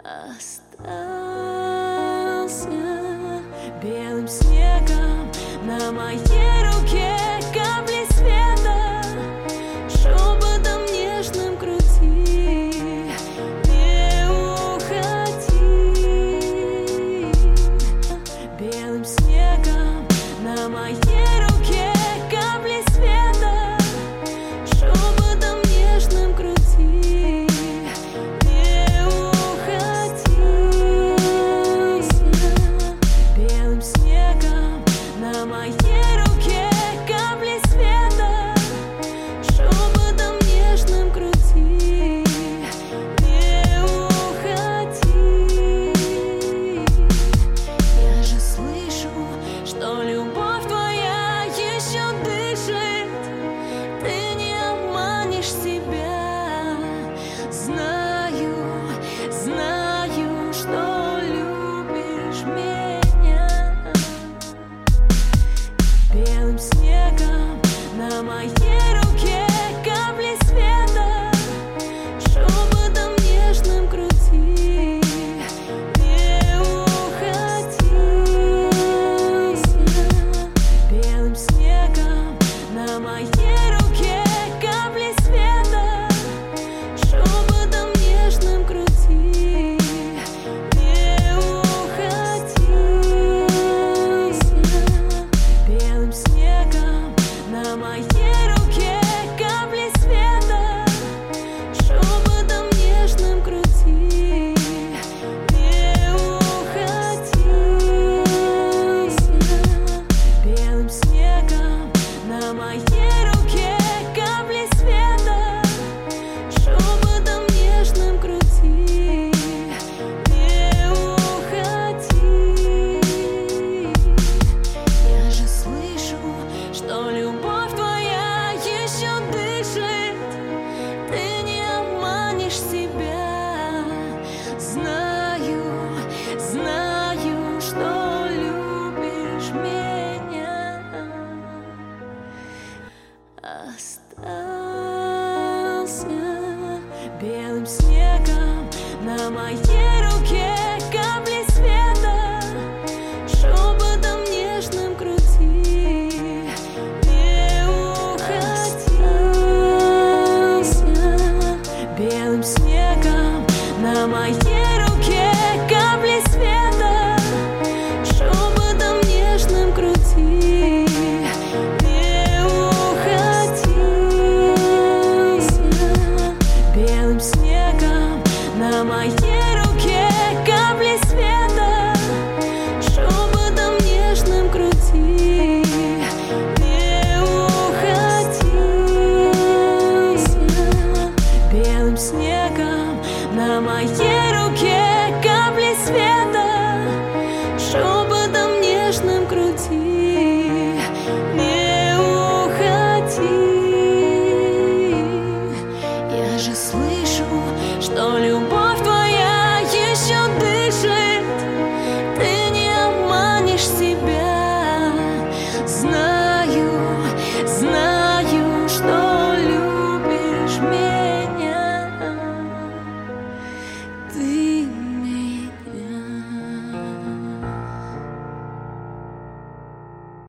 Остался белым снегом на моей руке капли света, шепотом нежным крути, не уходи. Белым снегом на моей руке капли света, шепотом нежным крути, не уходи. Белым снегом на моей руке капли света, шепотом нежным крути, не уходи. Я же слышу, что любовь твоя еще дышит, ты не обманешь себя. Знаю, знаю, что любишь меня. Белым снегом на моей руке капли света, шепотом нежным крути, не уходи. Белым снегом на моей руке капли света, шепотом нежным крути, не уходи. Белым снегом на моей руке капли света, шепотом нежным крути, не уходи. Белым снегом на моей руке капли света, шепотом нежным крути, не уходи. Я же слышу, что любовь твоя еще дышит, ты не обманешь себя. Знаю, знаю, что любишь меня. Остался белым снегом на моей руке капли света, шепотом нежным крути, не уходи. Белым снегом на моей руке капли света, шепотом нежным крути, не уходи. Белым снегом на моей руке капли света, шепотом нежным крути, не уходи. Белым снегом на моей